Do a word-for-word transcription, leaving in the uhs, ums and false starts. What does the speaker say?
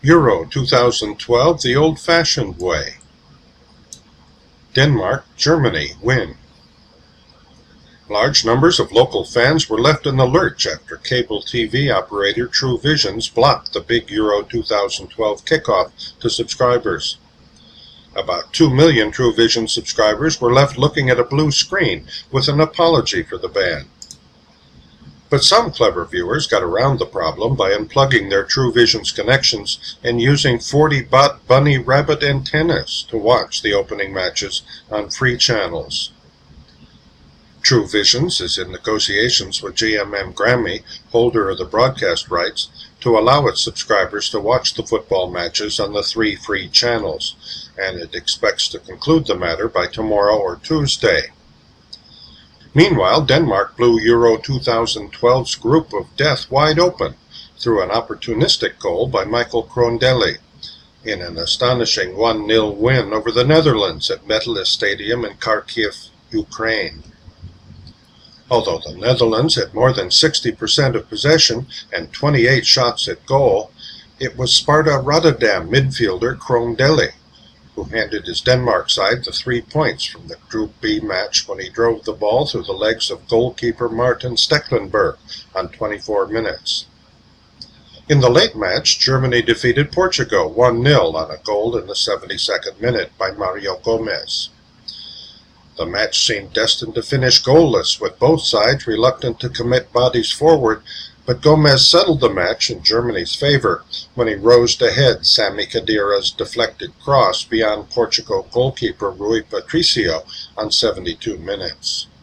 Euro two thousand twelve the old-fashioned way. Denmark, Germany win. Large numbers of local fans were left in the lurch after cable T V operator True Visions blocked the big Euro two thousand twelve kickoff to subscribers. About two million True Vision subscribers were left looking at a blue screen with an apology for the ban. But some clever viewers got around the problem by unplugging their True Vision's connections and using forty baht bunny rabbit antennas to watch the opening matches on free channels. True Visions is in negotiations with G M M Grammy, holder of the broadcast rights, to allow its subscribers to watch the football matches on the three free channels, and it expects to conclude the matter by tomorrow or Tuesday. Meanwhile, Denmark blew Euro two thousand twelve's group of death wide open through an opportunistic goal by Michael Krondelli in an astonishing one nil win over the Netherlands at Metalist Stadium in Kharkiv, Ukraine. Although the Netherlands had more than sixty percent of possession and twenty-eight shots at goal, it was Sparta Rotterdam midfielder Krondelli who handed his Denmark side the three points from the Group B match when he drove the ball through the legs of goalkeeper Martin Stecklenburg on twenty-four minutes. In the late match, Germany defeated Portugal one nil on a goal in the seventy-second minute by Mario Gomez. The match seemed destined to finish goalless, with both sides reluctant to commit bodies forward, but Gomez settled the match in Germany's favor when he rose to head Sami Khedira's deflected cross beyond Portugal goalkeeper Rui Patricio on seventy-two minutes.